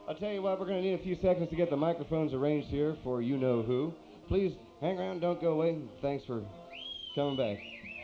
I'll tell you what, we're going to need a few seconds to get the microphones arranged here for you know who. Please hang around, don't go away. Thanks for coming back.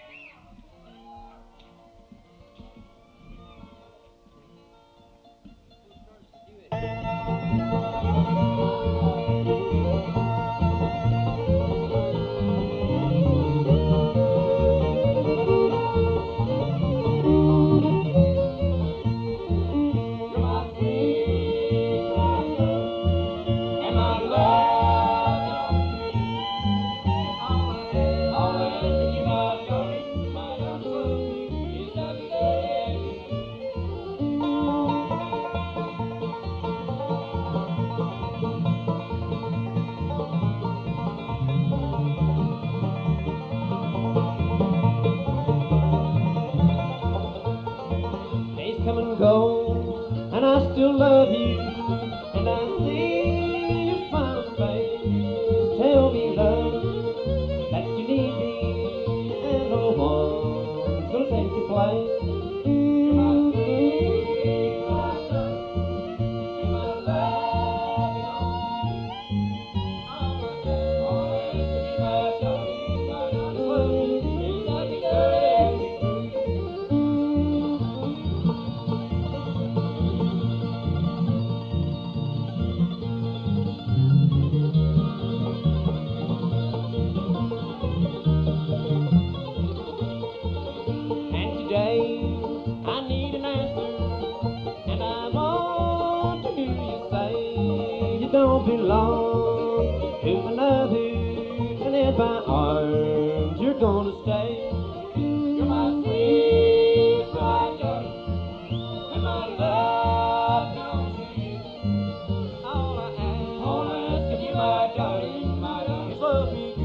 Come and go, and I still love you, and I see your smiling face. Tell me, love, that you need me, and no one's gonna take your place. You're my sweet, my love, and my love belongs to you. Always to be my darling, my darling, is like a girl. I need an answer, and I want to hear you say you don't belong to another, and in my arms you're gonna stay. You're my sweet bright darling, and my love belongs to you. All I ask of you, my darling, is love me.